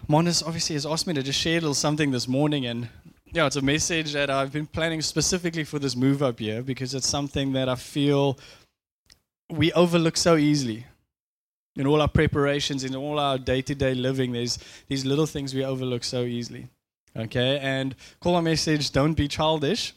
Monis obviously has asked me to just share a little something this morning, and yeah, it's a message that I've been planning specifically for this move up here because it's something that I feel we overlook so easily. In all our preparations, in all our day-to-day living, there's these little things we overlook so easily. Okay, and call my message, don't be childish,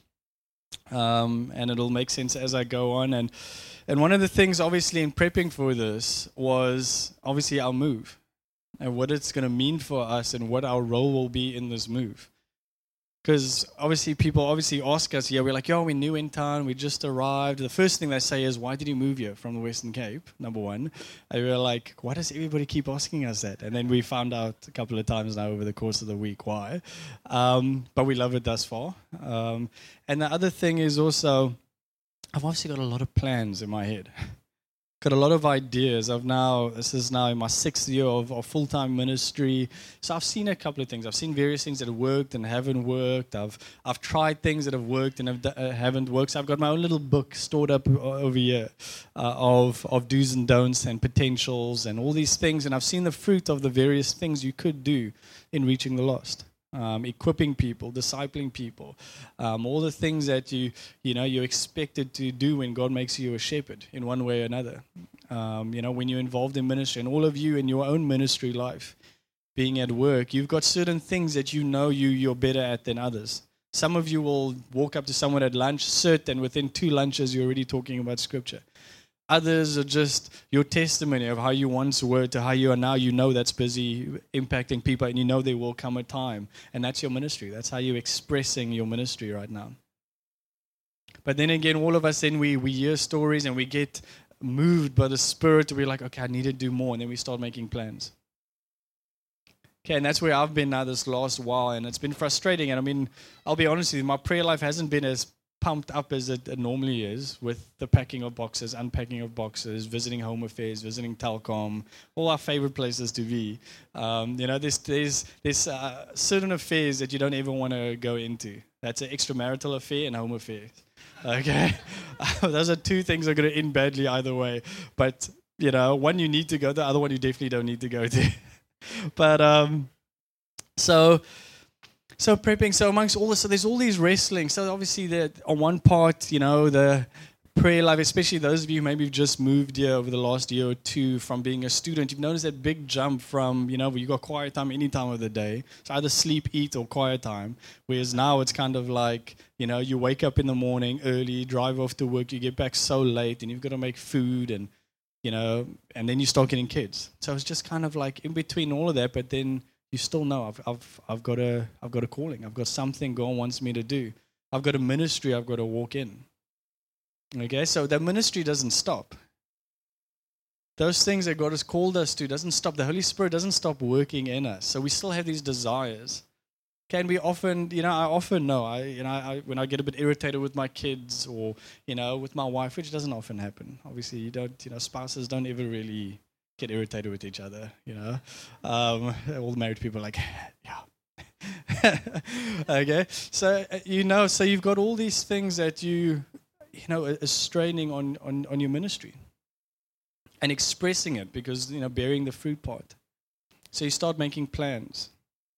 and it'll make sense as I go on. And one of the things, obviously, in prepping for this was obviously our move and what it's going to mean for us and what our role will be in this move. Because obviously people ask us, we're like, we're new in town, we just arrived. The first thing they say is, why did you move here from the Western Cape, number one? And we're like, why does everybody keep asking us that? And then we found out a couple of times now over the course of the week why. But we love it thus far. And the other thing is also, I've obviously got a lot of plans in my head. Got a lot of ideas. This is now in my 6th year of full-time ministry. So I've seen a couple of things. I've seen various things that have worked and haven't worked. I've tried things that have worked and haven't worked. So I've got my own little book stored up over here of do's and don'ts and potentials and all these things. And I've seen the fruit of the various things you could do in reaching the lost. Equipping people, discipling people, all the things that you're expected to do when God makes you a shepherd in one way or another. When you're involved in ministry, and all of you in your own ministry life, being at work, you've got certain things that you're better at than others. Some of you will walk up to someone at lunch, sit, and within 2 lunches you're already talking about Scripture. Others are just your testimony of how you once were to how you are now. That's busy impacting people, and there will come a time. And that's your ministry. That's how you're expressing your ministry right now. But then again, all of us, then we hear stories and we get moved by the Spirit. We're like, okay, I need to do more. And then we start making plans. Okay, and that's where I've been now this last while. And it's been frustrating. And I'll be honest with you, my prayer life hasn't been as pumped up as it normally is, with the packing of boxes, unpacking of boxes, visiting Home Affairs, visiting Telkom, all our favorite places to be. There's certain affairs that you don't ever want to go into. That's an extramarital affair and Home Affairs. Okay, those are 2 things that are going to end badly either way. But one you need to go, the other one you definitely don't need to go to. But So prepping, so amongst all this, so there's all these wrestling. So obviously that on one part, the prayer life, especially those of you who maybe have just moved here over the last year or 2 from being a student, you've noticed that big jump from, you got quiet time any time of the day. So either sleep, eat, or quiet time. Whereas now it's kind of like, you wake up in the morning early, drive off to work, you get back so late, and you've got to make food and then you start getting kids. So it's just kind of like in between all of that, but then you still know I've got a calling. I've got something God wants me to do. I've got a ministry I've got to walk in. Okay, so that ministry doesn't stop. Those things that God has called us to doesn't stop. The Holy Spirit doesn't stop working in us. So we still have these desires. Can we often, I often know, when I get a bit irritated with my kids or, with my wife, which doesn't often happen. Obviously, you don't, spouses don't ever really get irritated with each other, all the married people are like, yeah. Okay, so so you've got all these things that are straining on your ministry and expressing it because bearing the fruit part. So you start making plans.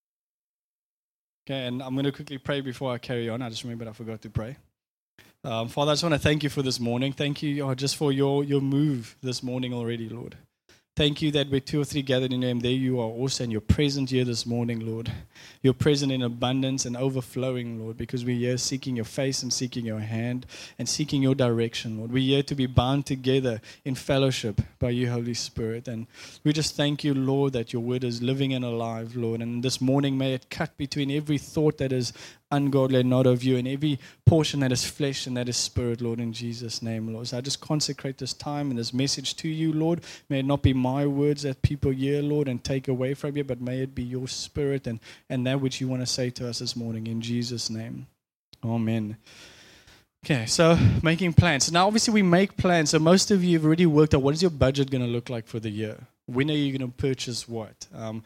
Okay, and I'm going to quickly pray before I carry on. I just remembered I forgot to pray. Father, I just want to thank you for this morning. Thank you just for your move this morning already, Lord. Thank you that where 2 or 3 gathered in your name, there you are also, and you're present here this morning, Lord. You're present in abundance and overflowing, Lord, because we're here seeking your face and seeking your hand and seeking your direction, Lord. We're here to be bound together in fellowship by you, Holy Spirit. And we just thank you, Lord, that your word is living and alive, Lord. And this morning, may it cut between every thought that is ungodly and not of you, and every portion that is flesh and that is spirit, Lord, in Jesus' name, Lord. So I just consecrate this time and this message to you, Lord. May it not be my words that people hear, Lord, and take away from you, but may it be your spirit and that which you want to say to us this morning, in Jesus' name. Amen. Okay, so making plans. So now obviously we make plans. So most of you have already worked out what is your budget going to look like for the year. When are you going to purchase what?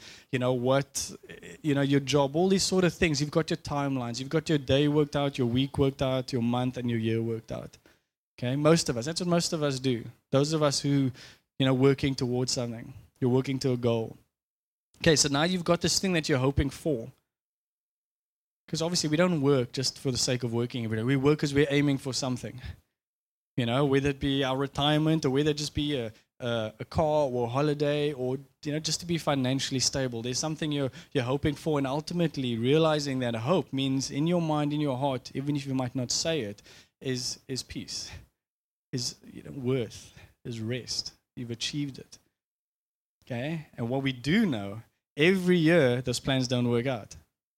Your job, all these sort of things. You've got your timelines. You've got your day worked out, your week worked out, your month and your year worked out. Okay, most of us. That's what most of us do. Those of us who, working towards something. You're working to a goal. Okay, so now you've got this thing that you're hoping for. Because obviously we don't work just for the sake of working every day. We work because we're aiming for something. You know, whether it be our retirement or whether it just be a car or a holiday or, just to be financially stable. There's something you're hoping for, and ultimately realizing that hope means in your mind, in your heart, even if you might not say it, is peace, is worth, is rest. You've achieved it. Okay? And what we do know, every year those plans don't work out.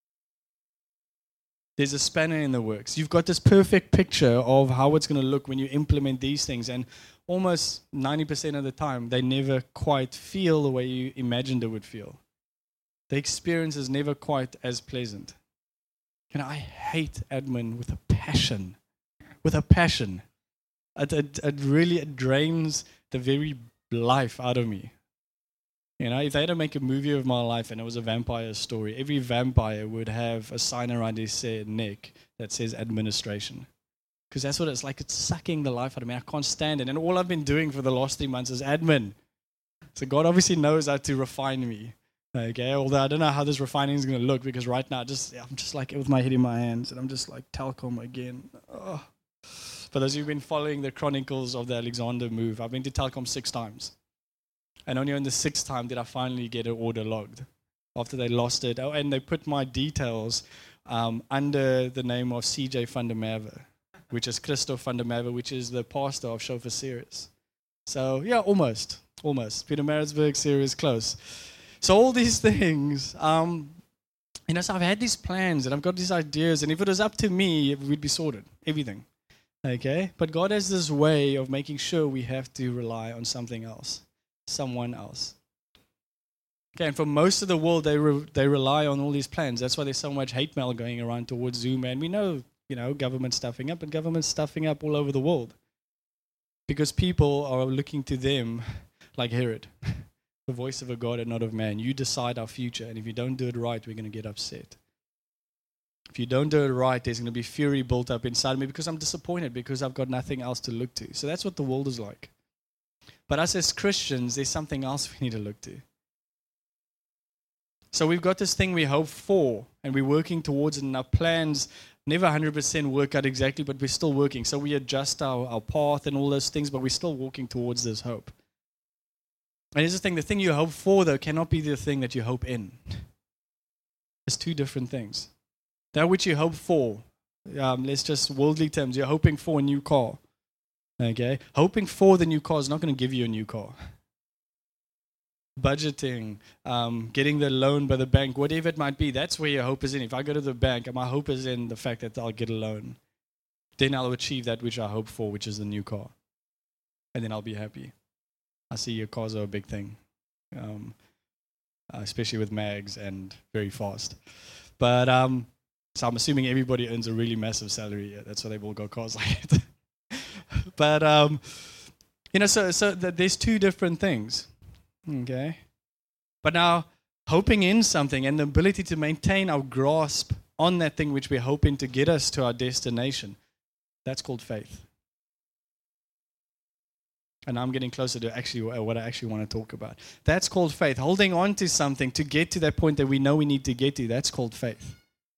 There's a spanner in the works. You've got this perfect picture of how it's going to look when you implement these things, and almost 90% of the time, they never quite feel the way you imagined it would feel. The experience is never quite as pleasant. I hate admin with a passion. With a passion. It really drains the very life out of me. If they had to make a movie of my life and it was a vampire story, every vampire would have a sign around his neck that says administration. Because that's what it's like. It's sucking the life out of me. I can't stand it. And all I've been doing for the last 3 months is admin. So God obviously knows how to refine me. Okay, although I don't know how this refining is going to look, because right now I'm just like with my head in my hands and I'm just like Telkom again. Oh. For those who've been following the chronicles of the Alexander move, I've been to Telkom 6 times. And only on the 6th time did I finally get an order logged after they lost it. Oh, and they put my details under the name of CJ van der Merwe, which is Christoph van der Merwe, which is the pastor of Chauffeur Series. So, yeah, almost. Peter Maritzburg Series, close. So all these things, so I've had these plans and I've got these ideas, and if it was up to me, it would be sorted, everything. Okay? But God has this way of making sure we have to rely on something else. Someone else. Okay, and for most of the world, they rely on all these plans. That's why there's so much hate mail going around towards Zoom, and we know, government stuffing up, and government's stuffing up all over the world because people are looking to them like Herod, the voice of a God and not of man. You decide our future, and if you don't do it right, we're going to get upset. If you don't do it right, there's going to be fury built up inside me because I'm disappointed because I've got nothing else to look to. So that's what the world is like. But us as Christians, there's something else we need to look to. So we've got this thing we hope for, and we're working towards it, and our plans never 100% work out exactly, but we're still working. So we adjust our path and all those things, but we're still walking towards this hope. And here's the thing you hope for, though, cannot be the thing that you hope in. It's two different things. That which you hope for, let's just worldly terms, you're hoping for a new car. Okay, hoping for the new car is not going to give you a new car. Budgeting, getting the loan by the bank, whatever it might be, that's where your hope is in. If I go to the bank, my hope is in the fact that I'll get a loan. Then I'll achieve that which I hope for, which is the new car. And then I'll be happy. I see your cars are a big thing, especially with mags and very fast. But so I'm assuming everybody earns a really massive salary. Yeah, that's why they've all got cars like it. But, so there's two different things, okay? But now, hoping in something and the ability to maintain our grasp on that thing which we're hoping to get us to our destination, that's called faith. And I'm getting closer to actually what I actually want to talk about. That's called faith. Holding on to something to get to that point that we know we need to get to, that's called faith.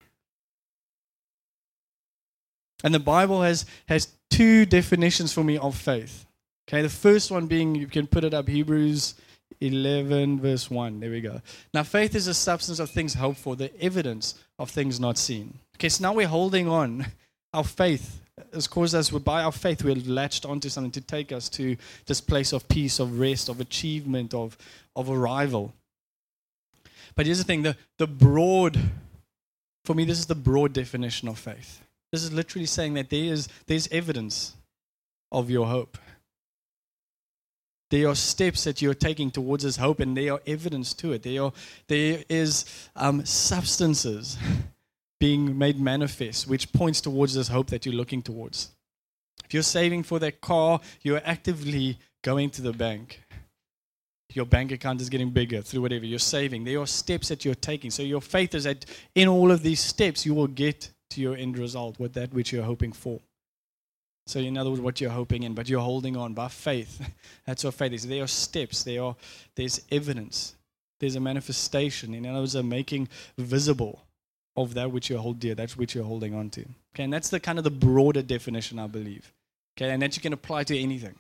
And the Bible has two definitions for me of faith. Okay, the first one being, you can put it up, Hebrews 11 verse 1. There we go. Now, faith is a substance of things hoped for, the evidence of things not seen. Okay, so now we're holding on. Our faith has caused us, by our faith, we're latched onto something to take us to this place of peace, of rest, of achievement, of arrival. But here's the thing, the broad, for me, this is the broad definition of faith. This is literally saying that there's evidence of your hope. There are steps that you're taking towards this hope, and there are evidence to it. There is substances being made manifest, which points towards this hope that you're looking towards. If you're saving for that car, you're actively going to the bank. Your bank account is getting bigger through whatever you're saving. There are steps that you're taking. So your faith is that in all of these steps, you will get to your end result with that which you're hoping for. So in other words, what you're hoping in, but you're holding on by faith. That's what faith is. There are steps. There's evidence. There's a manifestation. In other words, a making visible of that which you hold dear, that which you're holding on to. Okay, and that's the kind of the broader definition, I believe. Okay, and that you can apply to anything.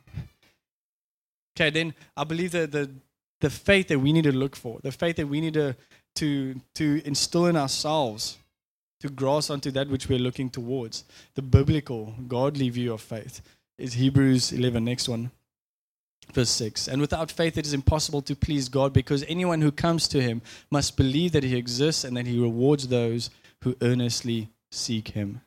Okay, then I believe that the faith that we need to look for, the faith that we need to instill in ourselves, to grasp onto that which we're looking towards, the biblical, godly view of faith, is Hebrews 11, next one, verse 6. And without faith it is impossible to please God, because anyone who comes to him must believe that he exists and that he rewards those who earnestly seek him.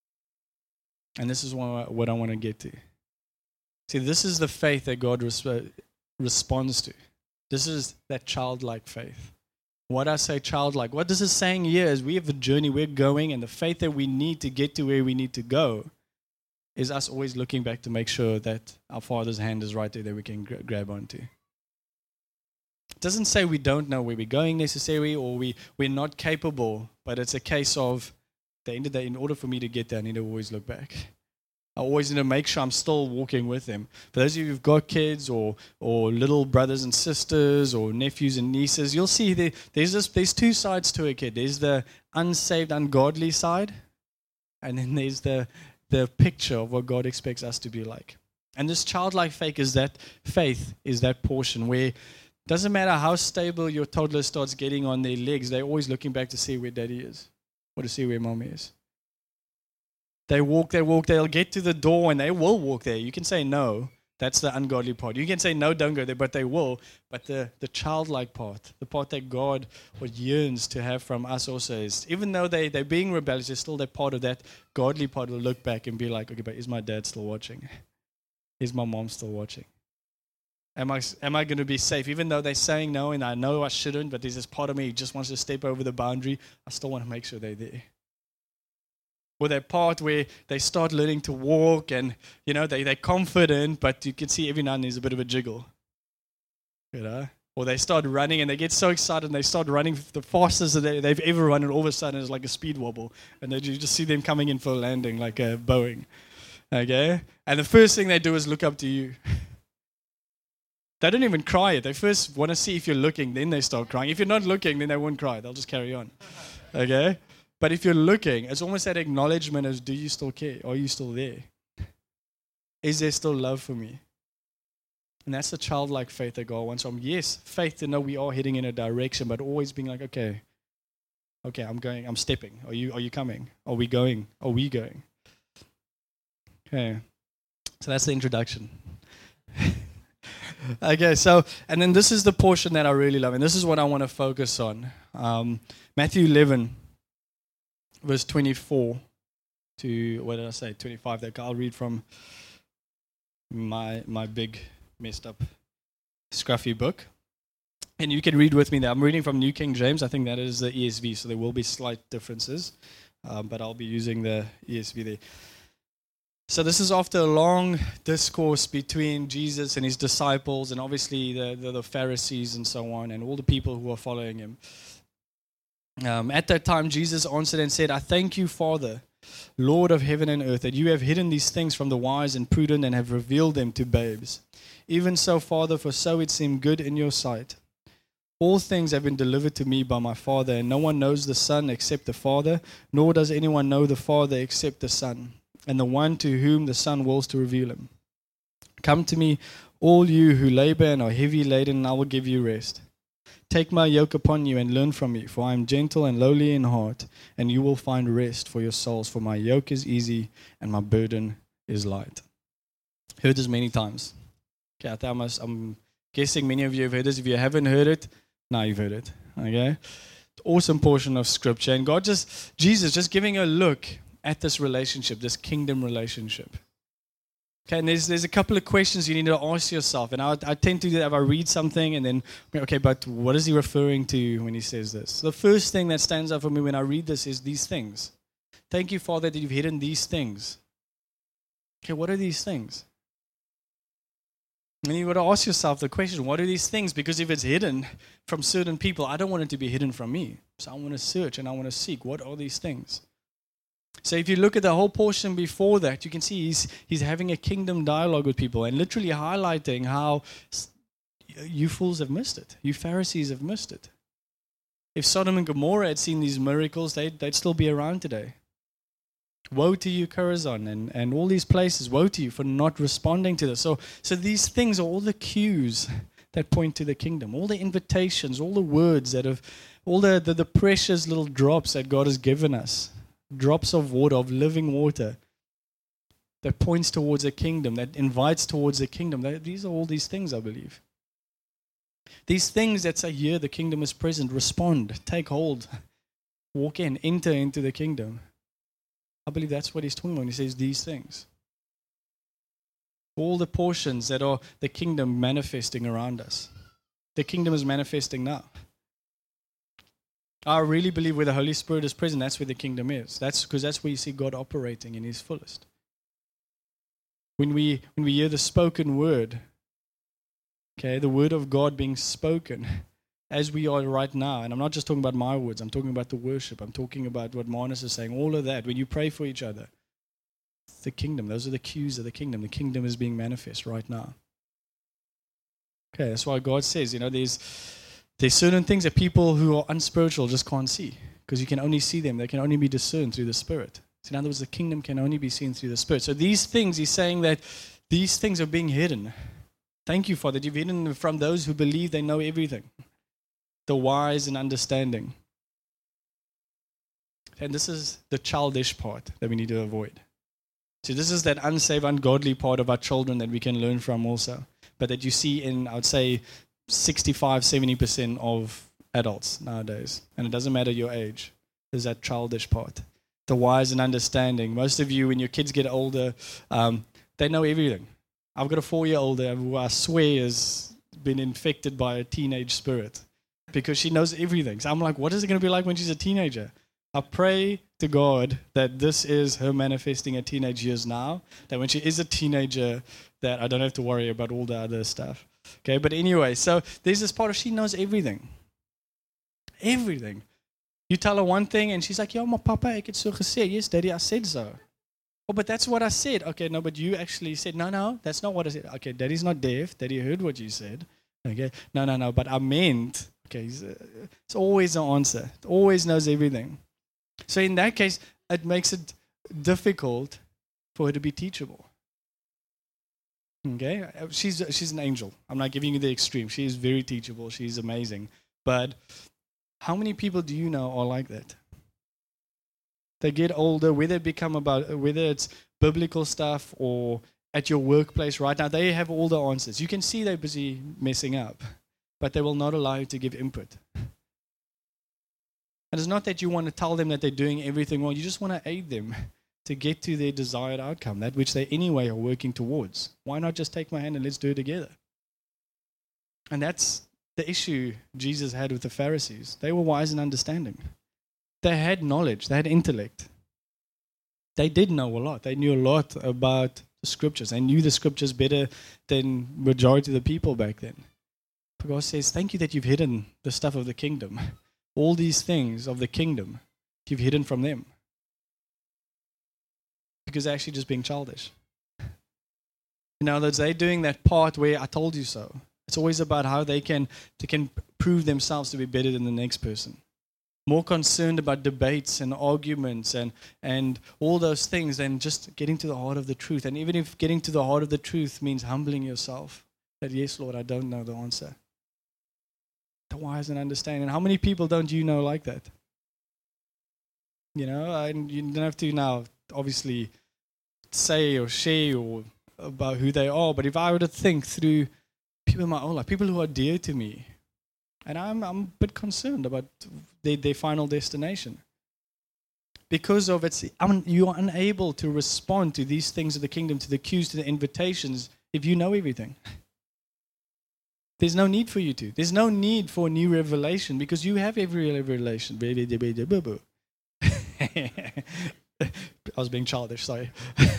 And this is what I want to get to. See, this is the faith that God responds to. This is that childlike faith. What I say childlike, what this is saying here is we have a journey we're going, and the faith that we need to get to where we need to go is us always looking back to make sure that our Father's hand is right there that we can grab onto. It doesn't say we don't know where we're going necessarily, or we're not capable, but it's a case of, at the end of the day, in order for me to get there, I need to always look back. I always need to make sure I'm still walking with them. For those of you who've got kids or little brothers and sisters or nephews and nieces, you'll see there's two sides to a kid. There's the unsaved, ungodly side, and then there's the picture of what God expects us to be like. And this childlike faith is that portion where it doesn't matter how stable your toddler starts getting on their legs, they're always looking back to see where daddy is or to see where mommy is. They walk, they'll get to the door and they will walk there. You can say no. That's the ungodly part. You can say no, don't go there, but they will. But the childlike part, the part that God yearns to have from us also is, even though they're being rebellious, they're still that part of that godly part will look back and be like, okay, but is my dad still watching? Is my mom still watching? Am I going to be safe? Even though they're saying no and I know I shouldn't, but there's this part of me who just wants to step over the boundary, I still want to make sure they're there. Or that part where they start learning to walk and, they're confident, but you can see every now and then there's a bit of a jiggle. Or they start running and they get so excited and they start running the fastest that they've ever run, and all of a sudden it's like a speed wobble. And then you just see them coming in for a landing like a Boeing. Okay? And the first thing they do is look up to you. They don't even cry yet. They first want to see if you're looking, then they start crying. If you're not looking, then they won't cry. They'll just carry on. Okay? But if you're looking, it's almost that acknowledgement of, do you still care? Are you still there? Is there still love for me? And that's the childlike faith that God wants from. Yes, faith to know we are heading in a direction, but always being like, okay, I'm stepping. Are you coming? Are we going? Okay. So that's the introduction. Okay, and then this is the portion that I really love, and this is what I want to focus on. Matthew 11. Verse 24 to, 25. That I'll read from my big, messed up, scruffy book. And you can read with me there. I'm reading from New King James. I think that is the ESV, so there will be slight differences. But I'll be using the ESV there. So this is after a long discourse between Jesus and his disciples, and obviously the Pharisees and so on, and all the people who are following him. At that time, Jesus answered and said, I thank you, Father, Lord of heaven and earth, that you have hidden these things from the wise and prudent and have revealed them to babes. Even so, Father, for so it seemed good in your sight. All things have been delivered to me by my Father, and no one knows the Son except the Father, nor does anyone know the Father except the Son, and the one to whom the Son wills to reveal him. Come to me, all you who labor and are heavy laden, and I will give you rest. Take my yoke upon you and learn from me, for I am gentle and lowly in heart, and you will find rest for your souls, for my yoke is easy and my burden is light. Heard this many times. Okay, I'm guessing many of you have heard this. If you haven't heard it, now you've heard it. Okay? Awesome portion of scripture. And Jesus just giving a look at this relationship, this kingdom relationship. Okay, and there's a couple of questions you need to ask yourself. And I tend to do that if I read something and then, okay, but what is he referring to when he says this? So the first thing that stands out for me when I read this is these things. Thank you, Father, that you've hidden these things. Okay, what are these things? And you've got to ask yourself the question, what are these things? Because if it's hidden from certain people, I don't want it to be hidden from me. So I want to search and I want to seek, what are these things? So if you look at the whole portion before that, you can see he's having a kingdom dialogue with people and literally highlighting how you fools have missed it. You Pharisees have missed it. If Sodom and Gomorrah had seen these miracles, they'd still be around today. Woe to you, Chorazin, and all these places. Woe to you for not responding to this. So these things are all the cues that point to the kingdom. All the invitations, all the words that have, all the precious little drops that God has given us. Drops of water, of living water, that points towards a kingdom, that invites towards a kingdom. These are all these things, I believe. These things that say, here the kingdom is present, respond, take hold, walk in, enter into the kingdom. I believe that's what he's talking about when he says these things. All the portions that are the kingdom manifesting around us. The kingdom is manifesting now. I really believe where the Holy Spirit is present, that's where the kingdom is. That's because that's where you see God operating in his fullest. When we hear the spoken word, okay, the word of God being spoken, as we are right now, and I'm not just talking about my words, I'm talking about the worship, I'm talking about what Marnus is saying, all of that, when you pray for each other, the kingdom, those are the cues of the kingdom is being manifest right now. Okay, that's why God says, there's certain things that people who are unspiritual just can't see, because you can only see them, they can only be discerned through the Spirit. So in other words, the kingdom can only be seen through the Spirit. So these things, he's saying that these things are being hidden. Thank you, Father, that you've hidden them from those who believe they know everything. The wise and understanding. And this is the childish part that we need to avoid. So this is that unsaved, ungodly part of our children that we can learn from also. But that you see in, I would say, 65, 70% of adults nowadays. And it doesn't matter your age. There's that childish part. The wise and understanding. Most of you, when your kids get older, they know everything. I've got a 4-year-old who I swear has been infected by a teenage spirit. Because she knows everything. So I'm like, what is it going to be like when she's a teenager? I pray to God that this is her manifesting her teenage years now. That when she is a teenager, that I don't have to worry about all the other stuff. Okay, but anyway, so there's this part of she knows everything. Everything. You tell her one thing and she's like, "Ja, maar papa, ek het so gesê." "Yes, daddy, I said so." "Oh, but that's what I said." "Okay, no, but you actually said." "No, that's not what I said." "Okay, daddy's not deaf. Daddy heard what you said." "Okay, no, but I meant." Okay, it's always an answer. It always knows everything. So in that case, it makes it difficult for her to be teachable. Okay, she's an angel. I'm not giving you the extreme. She is very teachable. She's amazing. But how many people do you know are like that? They get older, whether it's biblical stuff or at your workplace right now, they have all the answers. You can see they're busy messing up, but they will not allow you to give input. And it's not that you want to tell them that they're doing everything wrong. You just want to aid them to get to their desired outcome, that which they anyway are working towards. Why not just take my hand and let's do it together? And that's the issue Jesus had with the Pharisees. They were wise and understanding. They had knowledge. They had intellect. They did know a lot. They knew a lot about the scriptures. They knew the scriptures better than majority of the people back then. But God says, thank you that you've hidden the stuff of the kingdom. All these things of the kingdom, you've hidden from them. Because they're actually just being childish. In other words, they're doing that part where I told you so. It's always about how they can prove themselves to be better than the next person. More concerned about debates and arguments and all those things than just getting to the heart of the truth. And even if getting to the heart of the truth means humbling yourself, that yes, Lord, I don't know the answer. The wise and understanding. How many people don't you know like that? You know, and you don't have to now obviously say or share or about who they are, but if I were to think through people in my own life, people who are dear to me, and I'm a bit concerned about their final destination. Because of it, you are unable to respond to these things of the kingdom, to the cues, to the invitations, if you know everything. There's no need for you to. There's no need for a new revelation because you have every revelation. I was being childish, sorry.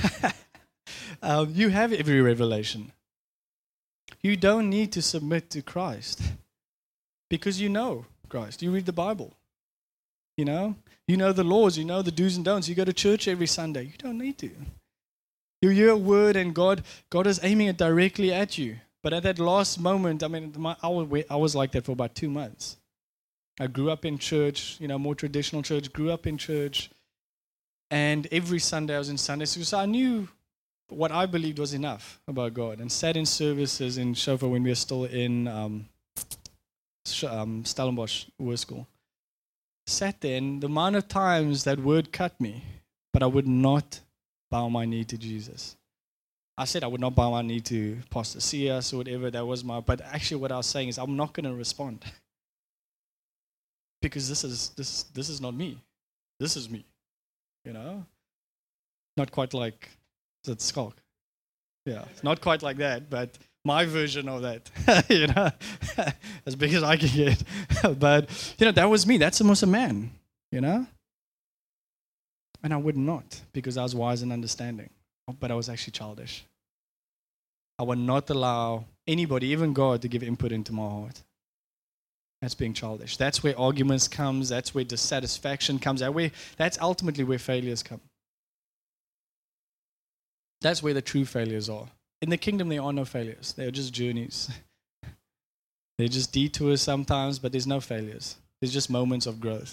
You have every revelation. You don't need to submit to Christ because you know Christ. You read the Bible. You know the laws. You know the do's and don'ts. You go to church every Sunday. You don't need to. You hear a word and God is aiming it directly at you. But at that last moment, I mean, I was like that for about 2 months. I grew up in church, more traditional church, grew up in church. And every Sunday I was in Sunday school. So I knew what I believed was enough about God, and sat in services in Shofar when we were still in Stellenbosch Word School. Sat there, and the amount of times that word cut me, but I would not bow my knee to Jesus. I said I would not bow my knee to Pastor Sias or whatever. That was but actually what I was saying is I'm not going to respond. Because this is not me. This is me. Not quite like that skulk. Yeah, it's not quite like that, but my version of that, as big as I can get. But, that was me. That's almost a man, And I would not, because I was wise and understanding. But I was actually childish. I would not allow anybody, even God, to give input into my heart. That's being childish. That's where arguments comes. That's where dissatisfaction comes. That's ultimately where failures come. That's where the true failures are. In the kingdom, there are no failures. They are just journeys. They're just detours sometimes, but there's no failures. There's just moments of growth.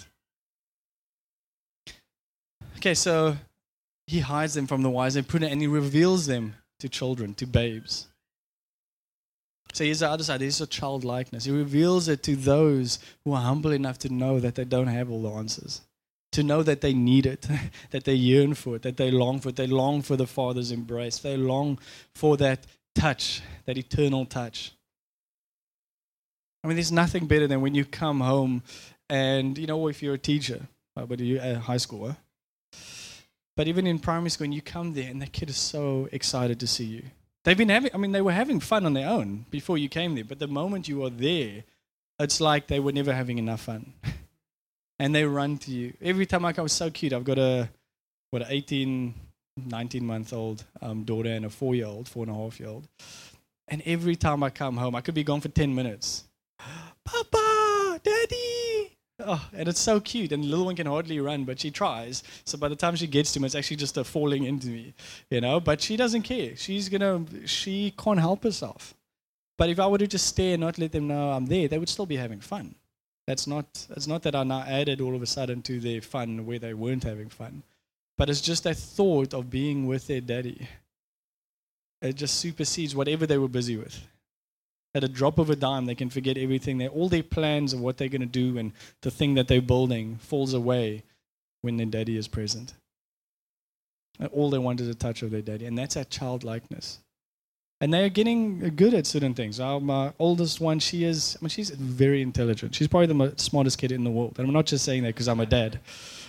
Okay, so he hides them from the wise and prudent, and he reveals them to children, to babes. So here's the other side. There's a childlikeness. He reveals it to those who are humble enough to know that they don't have all the answers. To know that they need it, that they yearn for it, that they long for it. They long for the Father's embrace. They long for that touch, that eternal touch. I mean, there's nothing better than when you come home and, if you're a teacher, but you're at high school, but even in primary school, when you come there and the kid is so excited to see you. They were having fun on their own before you came there, but the moment you are there, it's like they were never having enough fun. And they run to you. Every time I come, it's so cute. I've got an 18, 19-month-old daughter and a 4-year-old, 4.5-year-old. And every time I come home, I could be gone for 10 minutes. Papa, Daddy. Oh, and it's so cute. And the little one can hardly run, but she tries. So by the time she gets to me, it's actually just falling into me, But she doesn't care. She can't help herself. But if I were to just stare and not let them know I'm there, they would still be having fun. It's not that I now added all of a sudden to their fun where they weren't having fun. But it's just that thought of being with their daddy. It just supersedes whatever they were busy with. At a drop of a dime, they can forget everything. All their plans of what they're going to do and the thing that they're building falls away when their daddy is present. And all they want is a touch of their daddy. And that's that childlikeness. And they're getting good at certain things. My oldest one, she's very intelligent. She's probably the smartest kid in the world. And I'm not just saying that because I'm a dad.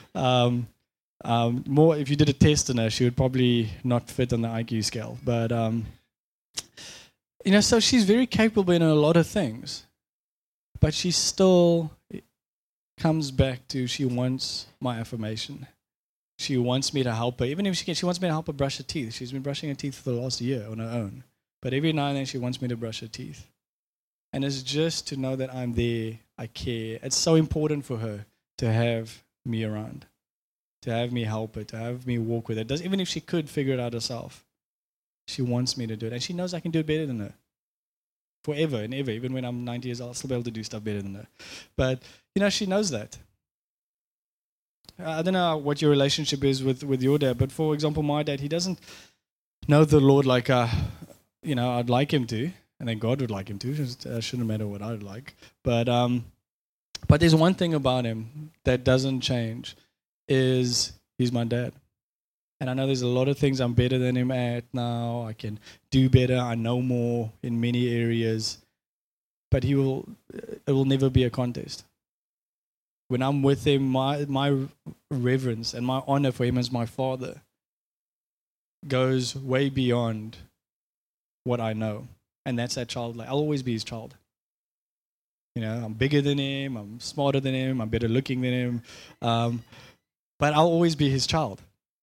More, if you did a test on her, she would probably not fit on the IQ scale. But, so she's very capable in a lot of things. But she still comes back to she wants my affirmation. She wants me to help her. Even if she wants me to help her brush her teeth. She's been brushing her teeth for the last year on her own. But every now and then she wants me to brush her teeth. And it's just to know that I'm there, I care. It's so important for her to have me around, to have me help her, to have me walk with her. Even if she could figure it out herself, she wants me to do it. And she knows I can do it better than her. Forever and ever. Even when I'm 90 years old, I'll still be able to do stuff better than her. But, she knows that. I don't know what your relationship is with your dad, but for example, my dad, he doesn't know the Lord like I'd like him to, and then God would like him to. It shouldn't matter what I'd like. But there's one thing about him that doesn't change, is he's my dad. And I know there's a lot of things I'm better than him at now. I can do better. I know more in many areas. But it will never be a contest. When I'm with him, my reverence and my honor for him as my father goes way beyond what I know. And that's that child. I'll always be his child. I'm bigger than him. I'm smarter than him. I'm better looking than him. But I'll always be his child.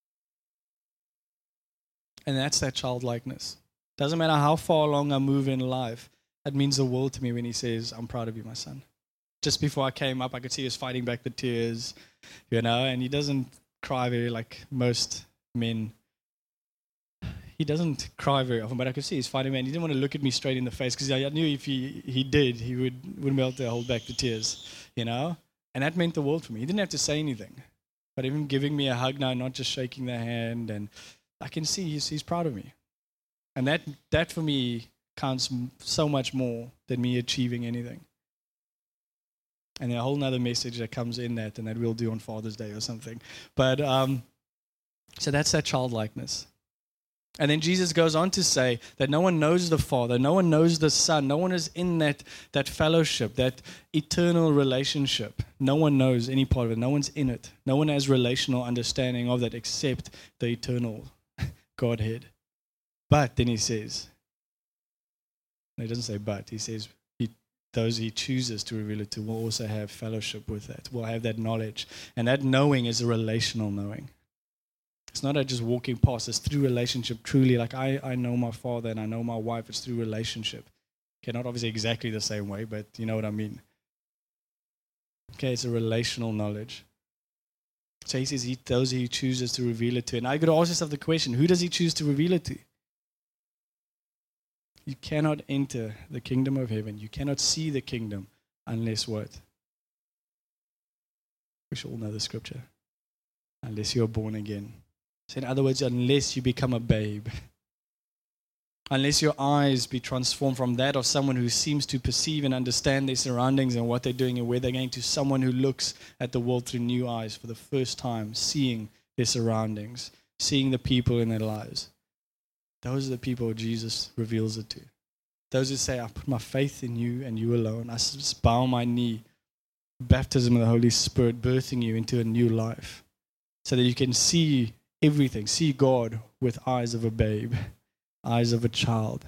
And that's that childlikeness. Doesn't matter how far along I move in life. It means the world to me when he says, I'm proud of you, my son. Just before I came up, I could see he was fighting back the tears, and he doesn't cry very like most men. he doesn't cry very often, but I could see he's fighting, man. He didn't want to look at me straight in the face because I knew if he did, he wouldn't be able to hold back the tears, you know? And that meant the world for me. He didn't have to say anything, but even giving me a hug now, not just shaking the hand, and I can see he's proud of me. And that for me counts so much more than me achieving anything. And a whole nother message that comes in that, and that we'll do on Father's Day or something. But so that's that childlikeness. And then Jesus goes on to say that no one knows the Father, no one knows the Son, no one is in that fellowship, that eternal relationship. No one knows any part of it. No one's in it. No one has relational understanding of that except the eternal Godhead. But then he says, no, he doesn't say but, he says those he chooses to reveal it to will also have fellowship with that, will have that knowledge. And that knowing is a relational knowing. It's not just walking past, it's through relationship, truly. Like I know my father and I know my wife, it's through relationship. Okay, not obviously exactly the same way, but you know what I mean. Okay, it's a relational knowledge. So he says those he chooses to reveal it to. And I got to ask yourself the question, who does he choose to reveal it to? You cannot enter the kingdom of heaven. You cannot see the kingdom unless what? We should all know the scripture. Unless you're born again. So in other words, unless you become a babe. Unless your eyes be transformed from that of someone who seems to perceive and understand their surroundings and what they're doing and where they're going to someone who looks at the world through new eyes for the first time, seeing their surroundings, seeing the people in their lives. Those are the people Jesus reveals it to. Those who say, I put my faith in you and you alone. I just bow my knee. Baptism of the Holy Spirit, birthing you into a new life. So that you can see everything. See God with eyes of a babe. Eyes of a child.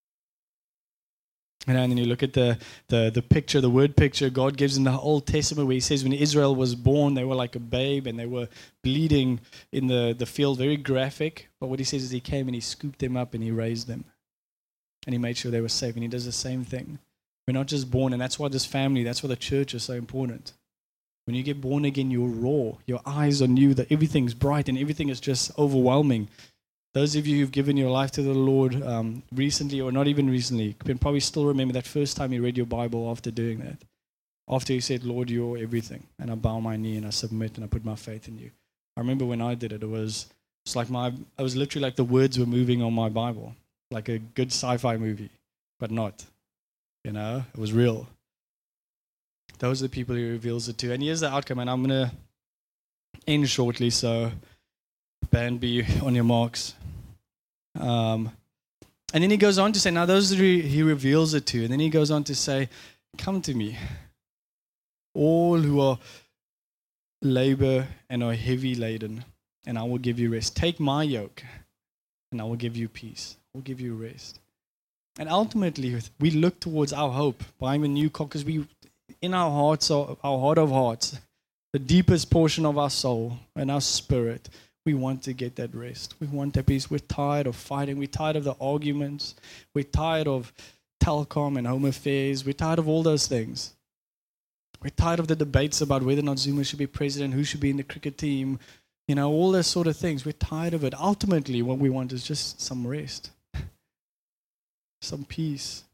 And then you look at the picture, the word picture God gives in the Old Testament where he says when Israel was born, they were like a babe and they were bleeding in the field, very graphic. But what he says is he came and he scooped them up and he raised them. And he made sure they were safe. And he does the same thing. We're not just born, and that's why this family, that's why the church is so important. When you get born again, you're raw. Your eyes are new, that everything's bright and everything is just overwhelming. Those of you who've given your life to the Lord recently or not even recently can probably still remember that first time you read your Bible after doing that. After you said, Lord, you're everything. And I bow my knee and I submit and I put my faith in you. I remember when I did it, it was like I was literally like the words were moving on my Bible. Like a good sci-fi movie, but not. You know, it was real. Those are the people he reveals it to. And here's the outcome. And I'm going to end shortly, so band be on your marks. And then he goes on to say, now those that he reveals it to. And then he goes on to say, come to me, all who are labor and are heavy laden, and I will give you rest. Take my yoke, and I will give you peace. I will give you rest. And ultimately, we look towards our hope, buying a new car, because we, in our hearts, our heart of hearts, the deepest portion of our soul and our spirit, we want to get that rest. We want that peace. We're tired of fighting. We're tired of the arguments. We're tired of Telkom and home affairs. We're tired of all those things. We're tired of the debates about whether or not Zuma should be president, who should be in the cricket team, you know, all those sort of things. We're tired of it. Ultimately, what we want is just some rest, some peace.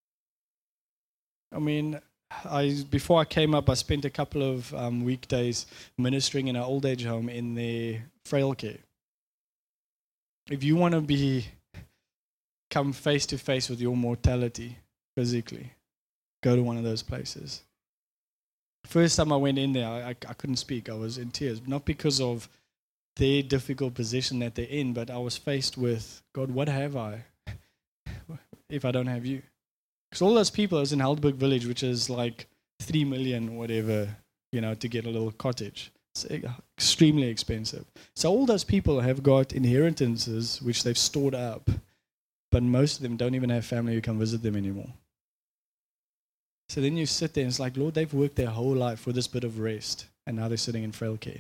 I mean, before I came up, I spent a couple of weekdays ministering in an old age home in their frail care. If you want to come face to face with your mortality physically, go to one of those places. First time I went in there, I couldn't speak. I was in tears, not because of their difficult position that they're in, but I was faced with, God, what have I if I don't have you? Because all those people, I was in Heldburg Village, which is like 3 million or whatever, you know, to get a little cottage. It's extremely expensive. So all those people have got inheritances which they've stored up, but most of them don't even have family who come visit them anymore. So then you sit there and it's like, Lord, they've worked their whole life for this bit of rest, and now they're sitting in frail care.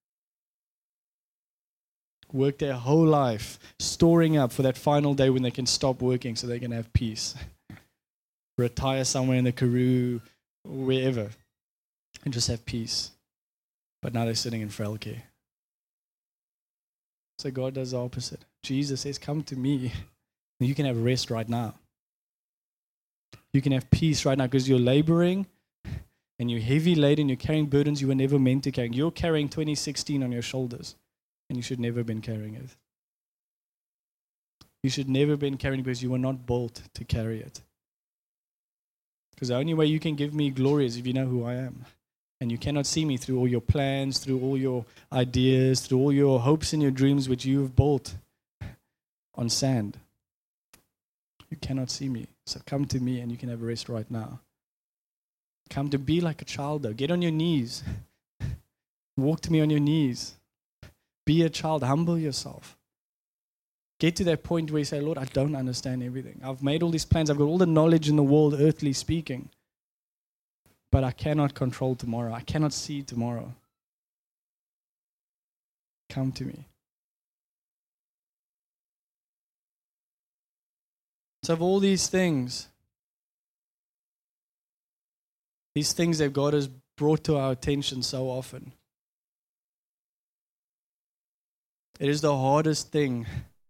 Worked their whole life storing up for that final day when they can stop working so they can have peace. Retire somewhere in the Karoo, wherever, and just have peace. But now they're sitting in frail care. So God does the opposite. Jesus says, come to me. And you can have rest right now. You can have peace right now because you're laboring and you're heavy laden. You're carrying burdens you were never meant to carry. You're carrying 2016 on your shoulders and you should never have been carrying it. You should never have been carrying it because you were not built to carry it. Because the only way you can give me glory is if you know who I am. And you cannot see me through all your plans, through all your ideas, through all your hopes and your dreams which you have built on sand. You cannot see me. So come to me and you can have rest right now. Come to be like a child though. Get on your knees. Walk to me on your knees. Be a child. Humble yourself. Get to that point where you say, Lord, I don't understand everything. I've made all these plans. I've got all the knowledge in the world, earthly speaking. But I cannot control tomorrow. I cannot see tomorrow. Come to me. So of all these things that God has brought to our attention so often, it is the hardest thing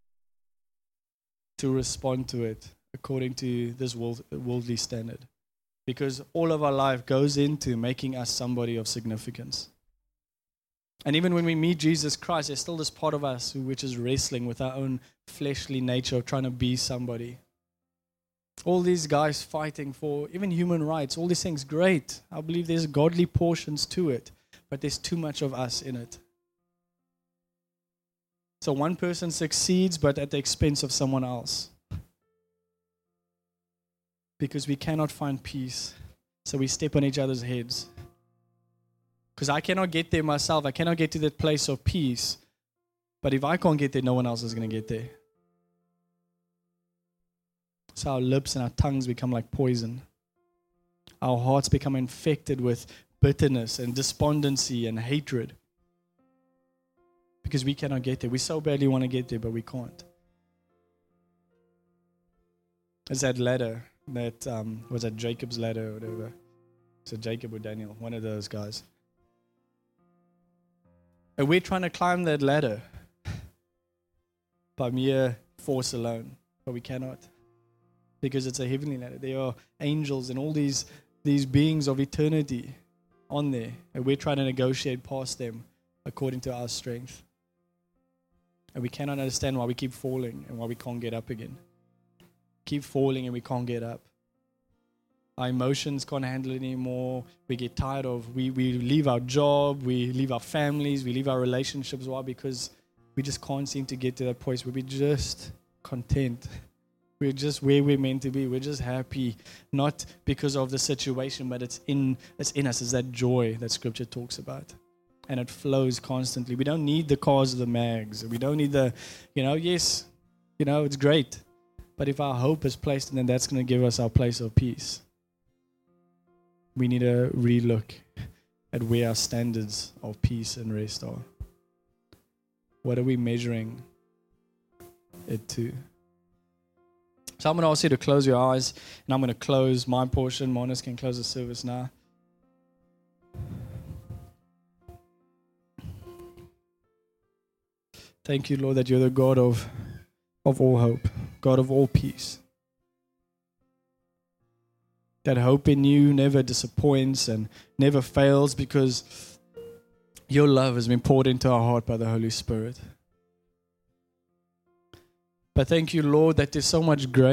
to respond to it according to this worldly standard. Because all of our life goes into making us somebody of significance. And even when we meet Jesus Christ, there's still this part of us which is wrestling with our own fleshly nature of trying to be somebody. All these guys fighting for even human rights, all these things, great. I believe there's godly portions to it, but there's too much of us in it. So one person succeeds, but at the expense of someone else. Because we cannot find peace. So we step on each other's heads. Because I cannot get there myself. I cannot get to that place of peace. But if I can't get there, no one else is going to get there. So our lips and our tongues become like poison. Our hearts become infected with bitterness and despondency and hatred. Because we cannot get there. We so badly want to get there, but we can't. It's that ladder. That was that Jacob's ladder or whatever. So Jacob or Daniel, one of those guys. And we're trying to climb that ladder by mere force alone, but we cannot, because it's a heavenly ladder. There are angels and all these beings of eternity on there, and we're trying to negotiate past them according to our strength. And we cannot understand why we keep falling and why we can't get up again. Keep falling and we can't get up. Our emotions can't handle it anymore. We get tired of, we leave our job, we leave our families, we leave our relationships. Why? Because we just can't seem to get to that place where we're just content. We're just where we're meant to be. We're just happy, not because of the situation, but it's in us. It's that joy that Scripture talks about. And it flows constantly. We don't need the cars or the mags. We don't need the, yes, it's great. But if our hope is placed in them, that's going to give us our place of peace. We need to relook at where our standards of peace and rest are. What are we measuring it to? So I'm going to ask you to close your eyes, and I'm going to close my portion. Monis can close the service now. Thank you, Lord, that you're the God of all hope, God of all peace. That hope in you never disappoints and never fails because your love has been poured into our heart by the Holy Spirit. But thank you, Lord, that there's so much grace